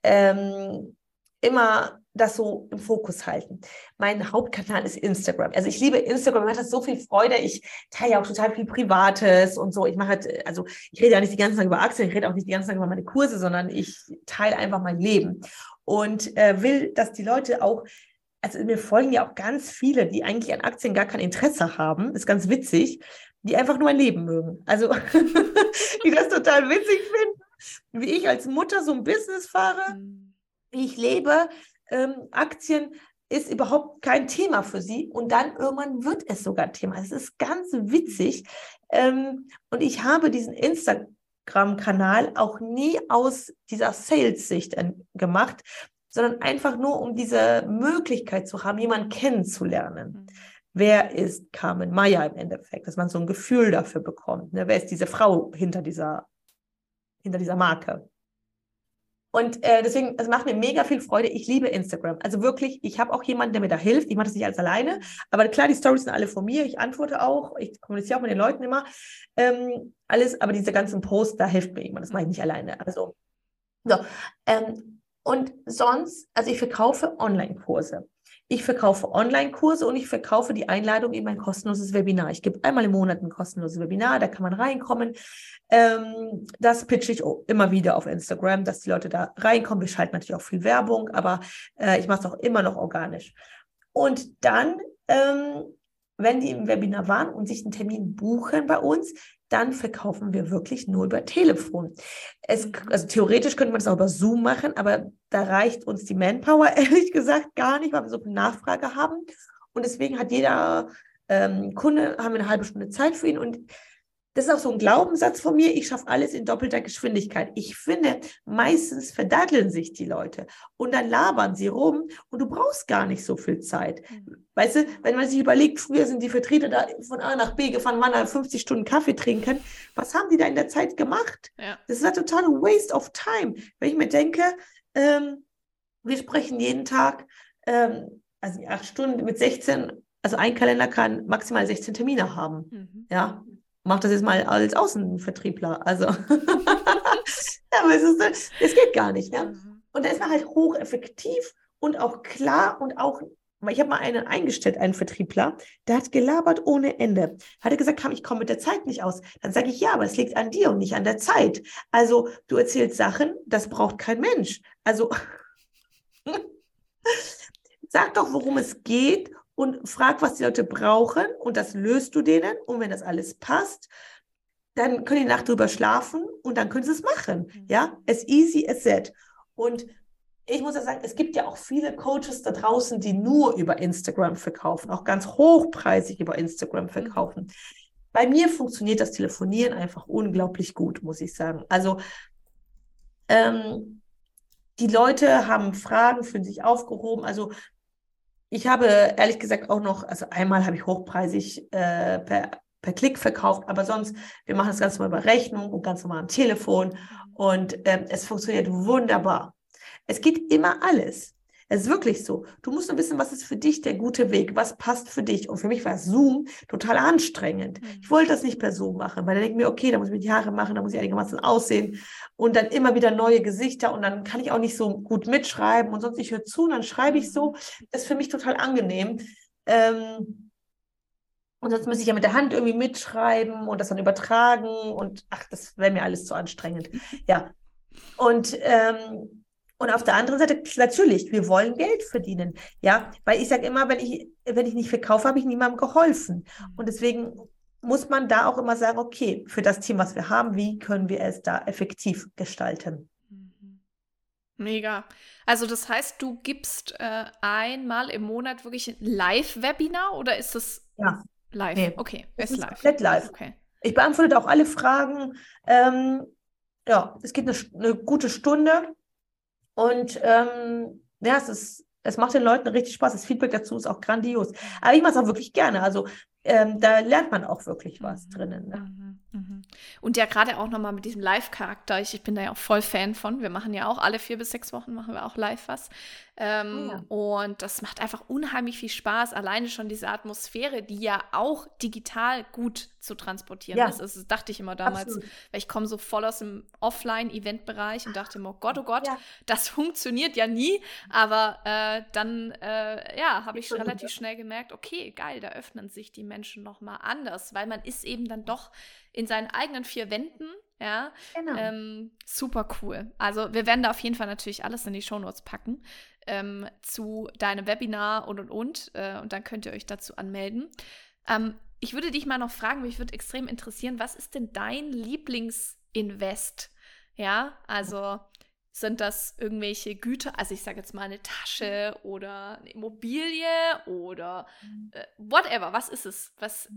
ähm, immer das so im Fokus halten. Mein Hauptkanal ist Instagram. Also ich liebe Instagram, mir macht das so viel Freude. Ich teile ja auch total viel Privates und so. Ich mache halt, also ich rede ja nicht die ganze Zeit über Aktien, ich rede auch nicht die ganze Zeit über meine Kurse, sondern ich teile einfach mein Leben und äh, will, dass die Leute auch, also mir folgen ja auch ganz viele, die eigentlich an Aktien gar kein Interesse haben, ist ganz witzig, die einfach nur mein Leben mögen. Also die das total witzig finden, wie ich als Mutter so ein Business fahre, wie ich lebe. Ähm, Aktien ist überhaupt kein Thema für sie und dann irgendwann wird es sogar Thema. Es ist ganz witzig ähm, und ich habe diesen Instagram-Kanal auch nie aus dieser Sales-Sicht äh, gemacht, sondern einfach nur, um diese Möglichkeit zu haben, jemanden kennenzulernen. Mhm. Wer ist Carmen Meier im Endeffekt? Dass man so ein Gefühl dafür bekommt. Ne? Wer ist diese Frau hinter dieser, hinter dieser Marke? Und äh, deswegen, es macht mir mega viel Freude. Ich liebe Instagram. Also wirklich, ich habe auch jemanden, der mir da hilft. Ich mache das nicht alles alleine. Aber klar, die Stories sind alle von mir. Ich antworte auch. Ich kommuniziere auch mit den Leuten immer. Ähm, alles, aber diese ganzen Posts, da hilft mir jemand. Das mache ich nicht alleine. Also, so. Ähm, und sonst, also ich verkaufe Online-Kurse. Ich verkaufe Online-Kurse und ich verkaufe die Einladung in mein kostenloses Webinar. Ich gebe einmal im Monat ein kostenloses Webinar, da kann man reinkommen. Ähm, das pitche ich immer wieder auf Instagram, dass die Leute da reinkommen. Wir schalten natürlich auch viel Werbung, aber äh, ich mache es auch immer noch organisch. Und dann, ähm, wenn die im Webinar waren und sich einen Termin buchen bei uns, dann verkaufen wir wirklich nur über Telefon. Es, also theoretisch könnte man das auch über Zoom machen, aber da reicht uns die Manpower ehrlich gesagt gar nicht, weil wir so viel Nachfrage haben. Und deswegen hat jeder ähm, Kunde, haben wir eine halbe Stunde Zeit für ihn. Und das ist auch so ein Glaubenssatz von mir, ich schaffe alles in doppelter Geschwindigkeit. Ich finde, meistens verdatteln sich die Leute und dann labern sie rum und du brauchst gar nicht so viel Zeit. Mhm. Weißt du, wenn man sich überlegt, früher sind die Vertreter da von A nach B gefahren, waren da fünfzig Stunden Kaffee trinken. Was haben die da in der Zeit gemacht? Ja. Das ist ein totaler Waste of time. Wenn ich mir denke, ähm, wir sprechen jeden Tag, ähm, also acht Stunden mit sechzehn, also ein Kalender kann maximal sechzehn Termine haben. Mhm. Ja. Mach das jetzt mal als Außenvertriebler. Also, ja, aber es, ist, es geht gar nicht. Ja? Und da ist man halt hocheffektiv und auch klar und auch, weil ich habe mal einen eingestellt, einen Vertriebler, der hat gelabert ohne Ende. Hat er gesagt, ich komme mit der Zeit nicht aus. Dann sage ich, ja, aber es liegt an dir und nicht an der Zeit. Also, du erzählst Sachen, das braucht kein Mensch. Also, sag doch, worum es geht. Und frag, was die Leute brauchen und das löst du denen. Und wenn das alles passt, dann können die Nacht drüber schlafen und dann können sie es machen. Ja, as easy as that. Und ich muss ja sagen, es gibt ja auch viele Coaches da draußen, die nur über Instagram verkaufen, auch ganz hochpreisig über Instagram verkaufen. Mhm. Bei mir funktioniert das Telefonieren einfach unglaublich gut, muss ich sagen. Also ähm, die Leute haben Fragen, fühlen sich aufgehoben. Also ich habe ehrlich gesagt auch noch, also einmal habe ich hochpreisig äh, per, per Klick verkauft, aber sonst, wir machen das ganz normal über Rechnung und ganz normal am Telefon und ähm, es funktioniert wunderbar. Es geht immer alles. Es ist wirklich so. Du musst nur wissen, was ist für dich der gute Weg, was passt für dich. Und für mich war Zoom total anstrengend. Ich wollte das nicht per Zoom machen, weil dann denke ich mir, okay, da muss ich mir die Haare machen, da muss ich einigermaßen aussehen und dann immer wieder neue Gesichter und dann kann ich auch nicht so gut mitschreiben und sonst ich höre zu und dann schreibe ich so. Das ist für mich total angenehm. Ähm, und sonst müsste ich ja mit der Hand irgendwie mitschreiben und das dann übertragen und ach, das wäre mir alles zu anstrengend. Ja. Und ähm, Und auf der anderen Seite, natürlich, wir wollen Geld verdienen. Ja, weil ich sage immer, wenn ich, wenn ich nicht verkaufe, habe ich niemandem geholfen. Und deswegen muss man da auch immer sagen, okay, für das Team, was wir haben, wie können wir es da effektiv gestalten? Mega. Also das heißt, du gibst äh, einmal im Monat wirklich ein Live-Webinar oder ist es ja. live? Nee. Okay, es ist ist live. Komplett live. Okay. Ich beantworte auch alle Fragen. Ähm, ja, es geht eine, eine gute Stunde. Und ähm, ja, es, ist, es macht den Leuten richtig Spaß. Das Feedback dazu ist auch grandios. Aber ich mache es auch wirklich gerne. Also ähm, da lernt man auch wirklich was mhm. drinnen. Ne? Mhm. Mhm. Und ja, gerade auch nochmal mit diesem Live-Charakter. Ich, ich bin da ja auch voll Fan von. Wir machen ja auch alle vier bis sechs Wochen machen wir auch live was. Ähm, ja. Und das macht einfach unheimlich viel Spaß. Alleine schon diese Atmosphäre, die ja auch digital gut zu transportieren ja. ist. Das dachte ich immer damals, Absolut. Weil ich komme so voll aus dem Offline-Event-Bereich und dachte immer, oh Gott, oh Gott, ja. das funktioniert ja nie. Aber äh, dann, äh, ja, habe ich relativ schnell gemerkt, okay, geil, da öffnen sich die Menschen nochmal anders, weil man ist eben dann doch in seinen eigenen vier Wänden, ja, genau. ähm, super cool. Also wir werden da auf jeden Fall natürlich alles in die Shownotes packen ähm, zu deinem Webinar und und und äh, und dann könnt ihr euch dazu anmelden. Ähm, ich würde dich mal noch fragen, mich würde extrem interessieren, was ist denn dein Lieblingsinvest? Ja, also sind das irgendwelche Güter, also ich sage jetzt mal eine Tasche oder eine Immobilie oder äh, whatever, was ist es? Was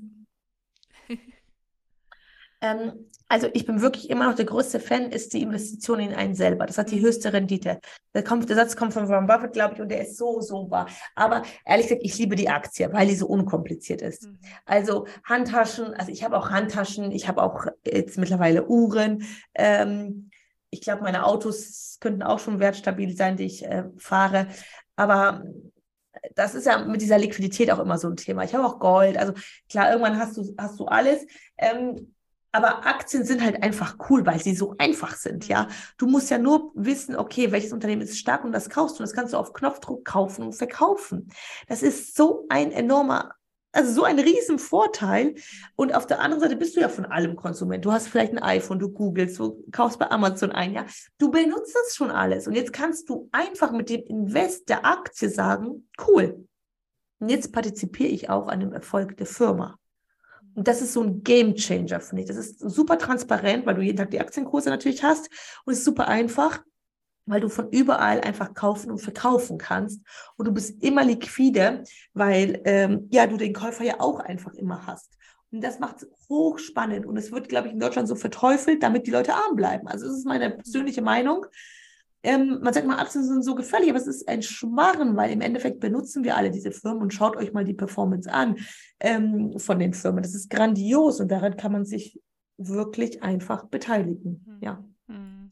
Ähm, also ich bin wirklich immer noch der größte Fan, ist die Investition in einen selber. Das hat die höchste Rendite. Der, kommt, der Satz kommt von Warren Buffett, glaube ich, und der ist so, so wahr. Aber ehrlich gesagt, ich liebe die Aktie, weil die so unkompliziert ist. Mhm. Also Handtaschen, also ich habe auch Handtaschen, ich habe auch jetzt mittlerweile Uhren. Ähm, ich glaube, meine Autos könnten auch schon wertstabil sein, die ich äh, fahre. Aber das ist ja mit dieser Liquidität auch immer so ein Thema. Ich habe auch Gold. Also klar, irgendwann hast du, hast du alles. Ähm, aber Aktien sind halt einfach cool, weil sie so einfach sind, ja. Du musst ja nur wissen, okay, welches Unternehmen ist stark und das kaufst du. Und das kannst du auf Knopfdruck kaufen und verkaufen. Das ist so ein enormer, also so ein riesen Vorteil. Und auf der anderen Seite bist du ja von allem Konsument. Du hast vielleicht ein iPhone, du googelst, du kaufst bei Amazon ein, ja. Du benutzt das schon alles. Und jetzt kannst du einfach mit dem Invest der Aktie sagen, cool. Und jetzt partizipiere ich auch an dem Erfolg der Firma. Und das ist so ein Game-Changer, finde ich. Das ist super transparent, weil du jeden Tag die Aktienkurse natürlich hast. Und es ist super einfach, weil du von überall einfach kaufen und verkaufen kannst. Und du bist immer liquide, weil ähm, ja, du den Käufer ja auch einfach immer hast. Und das macht es hochspannend. Und es wird, glaube ich, in Deutschland so verteufelt, damit die Leute arm bleiben. Also das ist meine persönliche Meinung. Ähm, man sagt mal, Aktien sind so gefährlich, aber es ist ein Schmarren, weil im Endeffekt benutzen wir alle diese Firmen und schaut euch mal die Performance an ähm, von den Firmen. Das ist grandios und daran kann man sich wirklich einfach beteiligen. Mhm. Ja. Mhm.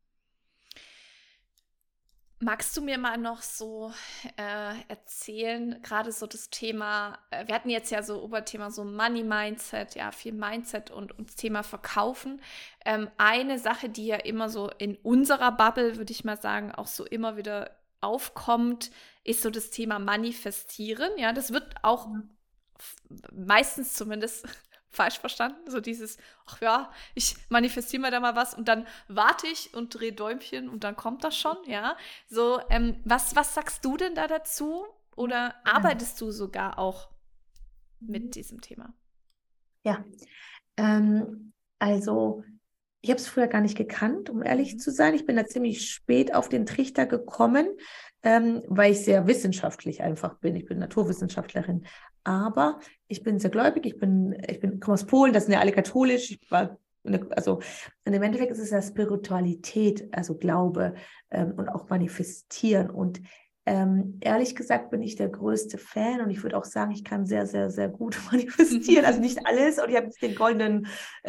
Magst du mir mal noch so äh, erzählen, gerade so das Thema, äh, wir hatten jetzt ja so Oberthema so Money Mindset, ja, viel Mindset und, und das Thema Verkaufen. Ähm, eine Sache, die ja immer so in unserer Bubble, würde ich mal sagen, auch so immer wieder aufkommt, ist so das Thema Manifestieren. Ja, das wird auch f- meistens zumindest falsch verstanden. So dieses, ach ja, ich manifestiere mir da mal was und dann warte ich und drehe Däumchen und dann kommt das schon, ja. So, ähm, was, was sagst du denn da dazu? Oder arbeitest du sogar auch mit diesem Thema? Ja, ähm, also ich habe es früher gar nicht gekannt, um ehrlich Mhm. zu sein. Ich bin da ziemlich spät auf den Trichter gekommen, ähm, weil ich sehr wissenschaftlich einfach bin. Ich bin Naturwissenschaftlerin, aber ich bin sehr gläubig. Ich bin, ich bin, komme aus Polen, das sind ja alle katholisch. Ich war, eine, also und im Endeffekt ist es ja Spiritualität, also Glaube ähm, und auch Manifestieren. Und ähm, ehrlich gesagt bin ich der größte Fan und ich würde auch sagen, ich kann sehr, sehr, sehr gut manifestieren. Also nicht alles und ich habe nicht den goldenen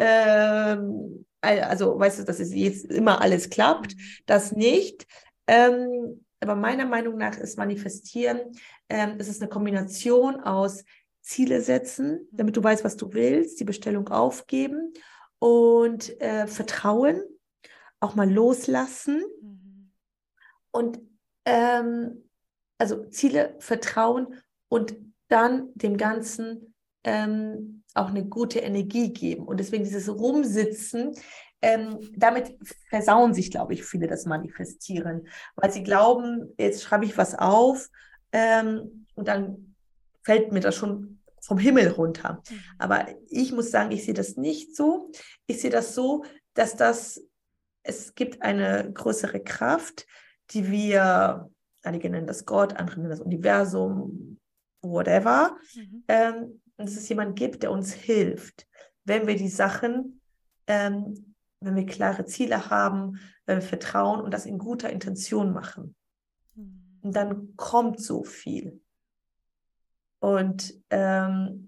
ähm, also weißt du, dass es jetzt immer alles klappt, das nicht. Ähm, aber meiner Meinung nach ist Manifestieren, ähm, es ist eine Kombination aus Ziele setzen, damit du weißt, was du willst, die Bestellung aufgeben und äh, Vertrauen, auch mal loslassen Mhm. und ähm, also Ziele, Vertrauen und dann dem Ganzen ähm, auch eine gute Energie geben. Und deswegen dieses Rumsitzen, ähm, damit versauen sich, glaube ich, viele das Manifestieren, weil sie glauben, jetzt schreibe ich was auf ähm, und dann fällt mir das schon vom Himmel runter. Mhm. Aber ich muss sagen, ich sehe das nicht so. Ich sehe das so, dass das, es gibt eine größere Kraft, die wir, einige nennen das Gott, andere nennen das Universum, whatever, Mhm. ähm, dass es jemand gibt, der uns hilft, wenn wir die Sachen, ähm, wenn wir klare Ziele haben, wenn wir vertrauen und das in guter Intention machen. Mhm. Und dann kommt so viel. Und ähm,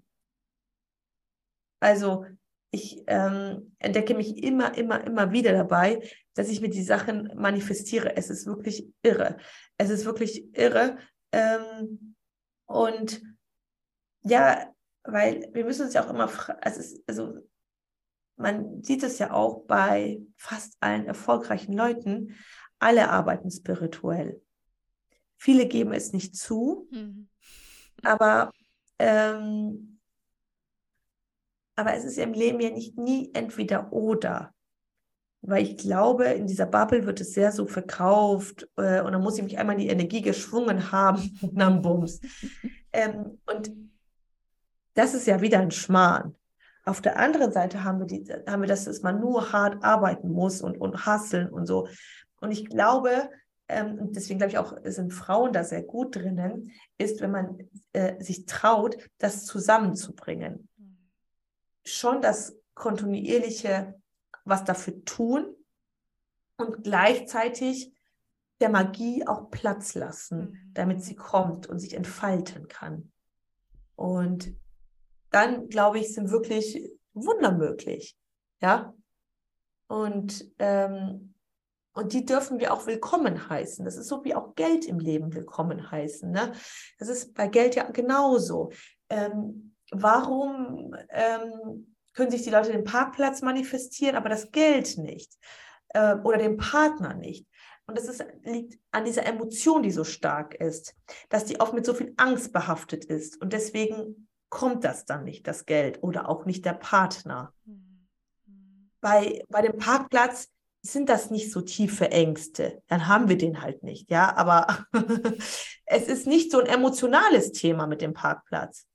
also ich ähm, entdecke mich immer, immer, immer wieder dabei, dass ich mir die Sachen manifestiere. Es ist wirklich irre. Es ist wirklich irre. Ähm, und ja, weil wir müssen uns ja auch immer, fra- es ist, also man sieht es ja auch bei fast allen erfolgreichen Leuten, alle arbeiten spirituell. Viele geben es nicht zu, Mhm. aber ähm, aber es ist im Leben ja nicht nie entweder oder. Weil ich glaube, in dieser Bubble wird es sehr so verkauft äh, und dann muss ich mich einmal in die Energie geschwungen haben und dann Bums. Ähm, und das ist ja wieder ein Schmarrn. Auf der anderen Seite haben wir, die, haben wir das, dass man nur hart arbeiten muss und, und hustlen und so. Und ich glaube, ähm, und deswegen glaube ich auch, sind Frauen da sehr gut drinnen, ist, wenn man äh, sich traut, das zusammenzubringen. Schon das kontinuierliche was dafür tun und gleichzeitig der Magie auch Platz lassen, Mhm. damit sie kommt und sich entfalten kann. Und dann, glaube ich, sind wirklich Wunder möglich. Ja. Und ähm, Und die dürfen wir auch willkommen heißen. Das ist so wie auch Geld im Leben willkommen heißen. Ne? Das ist bei Geld ja genauso. Ähm, warum ähm, können sich die Leute den Parkplatz manifestieren, aber das Geld nicht? Äh, oder den Partner nicht? Und das ist, liegt an dieser Emotion, die so stark ist, dass die oft mit so viel Angst behaftet ist. Und deswegen kommt das dann nicht, das Geld, oder auch nicht der Partner. Mhm. Bei, bei dem Parkplatz sind das nicht so tiefe Ängste, dann haben wir den halt nicht, ja, aber es ist nicht so ein emotionales Thema mit dem Parkplatz.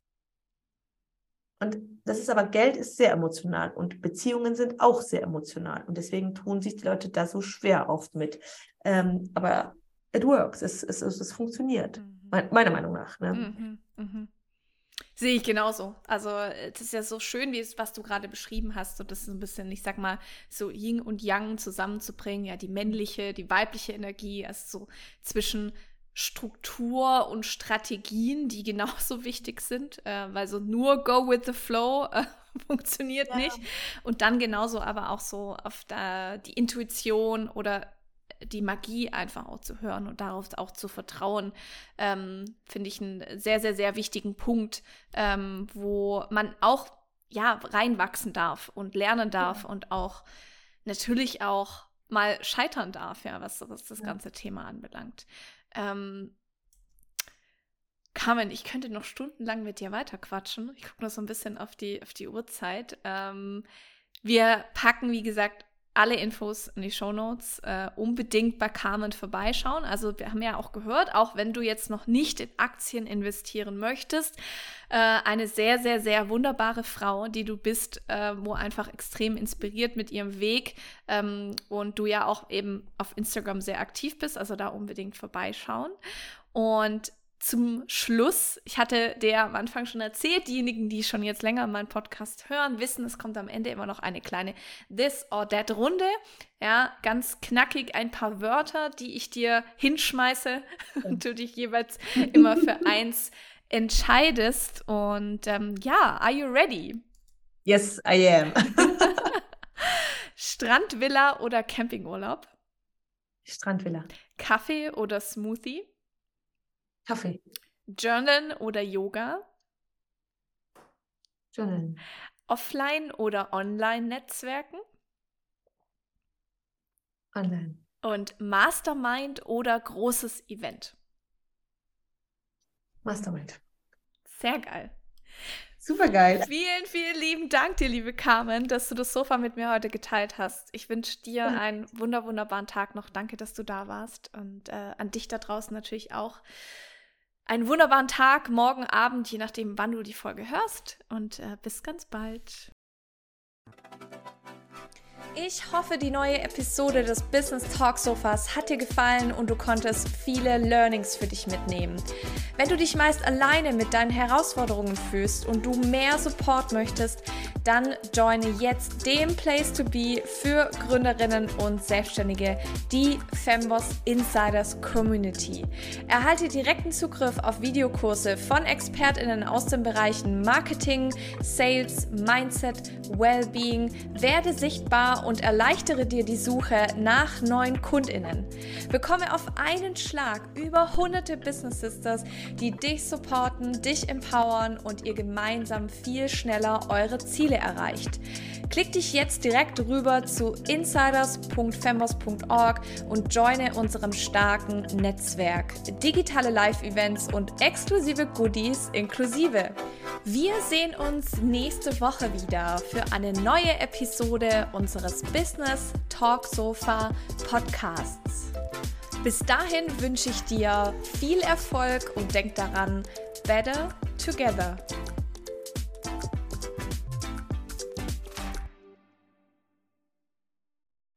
Und das ist aber, Geld ist sehr emotional und Beziehungen sind auch sehr emotional und deswegen tun sich die Leute da so schwer oft mit. Ähm, aber it works, es, es, es, es funktioniert, mhm. meiner Meinung nach. Ne? Mhm, mhm. Sehe ich genauso. Also es ist ja so schön, wie es, was du gerade beschrieben hast. Und das ist ein bisschen, ich sag mal, so Yin und Yang zusammenzubringen. Ja, die männliche, die weibliche Energie, also so zwischen Struktur und Strategien, die genauso wichtig sind. Äh, weil so nur go with the flow äh, funktioniert ja. nicht. Und dann genauso aber auch so auf der, die Intuition oder die Magie einfach auch zu hören und darauf auch zu vertrauen, ähm, finde ich einen sehr, sehr, sehr wichtigen Punkt, ähm, wo man auch ja reinwachsen darf und lernen darf ja. und auch natürlich auch mal scheitern darf, ja, was, was das ja. ganze Thema anbelangt. Ähm, Carmen, ich könnte noch stundenlang mit dir weiterquatschen. Ich gucke noch so ein bisschen auf die, auf die Uhrzeit. Ähm, wir packen, wie gesagt, alle Infos in die Shownotes, äh, unbedingt bei Carmen vorbeischauen. Also wir haben ja auch gehört, auch wenn du jetzt noch nicht in Aktien investieren möchtest, äh, eine sehr, sehr, sehr wunderbare Frau, die du bist, äh, wo einfach extrem inspiriert mit ihrem Weg ähm, und du ja auch eben auf Instagram sehr aktiv bist, also da unbedingt vorbeischauen. Und zum Schluss, ich hatte dir am Anfang schon erzählt, diejenigen, die schon jetzt länger meinen Podcast hören, wissen, es kommt am Ende immer noch eine kleine This or That Runde. Ja, ganz knackig ein paar Wörter, die ich dir hinschmeiße und du dich jeweils immer für eins entscheidest. Und ähm, ja, are you ready? Yes, I am. Strandvilla oder Campingurlaub? Strandvilla. Kaffee oder Smoothie? Kaffee. Journalen oder Yoga? Journalen. Offline oder Online-Netzwerken? Online. Und Mastermind oder großes Event? Mastermind. Sehr geil. Super geil. Vielen, vielen lieben Dank dir, liebe Carmen, dass du das Sofa mit mir heute geteilt hast. Ich wünsche dir ja. einen wunder, wunderbaren Tag noch. Danke, dass du da warst. Und äh, an dich da draußen natürlich auch. Einen wunderbaren Tag, morgen Abend, je nachdem, wann du die Folge hörst. Und äh, bis ganz bald. Ich hoffe, die neue Episode des Business Talk Sofas hat dir gefallen und du konntest viele Learnings für dich mitnehmen. Wenn du dich meist alleine mit deinen Herausforderungen fühlst und du mehr Support möchtest, dann joine jetzt den Place to Be für Gründerinnen und Selbstständige, die Femboss Insiders Community. Erhalte direkten Zugriff auf Videokurse von ExpertInnen aus den Bereichen Marketing, Sales, Mindset, Wellbeing, werde sichtbar und erleichtere dir die Suche nach neuen KundInnen. Bekomme auf einen Schlag über hunderte Business Sisters, die dich supporten, dich empowern und ihr gemeinsam viel schneller eure Ziele erreicht. Klick dich jetzt direkt rüber zu insiders punkt femboss punkt org und joine unserem starken Netzwerk. Digitale Live-Events und exklusive Goodies inklusive. Wir sehen uns nächste Woche wieder für eine neue Episode unseres Business Talk Sofa Podcasts. Bis dahin wünsche ich dir viel Erfolg und denk daran, better together.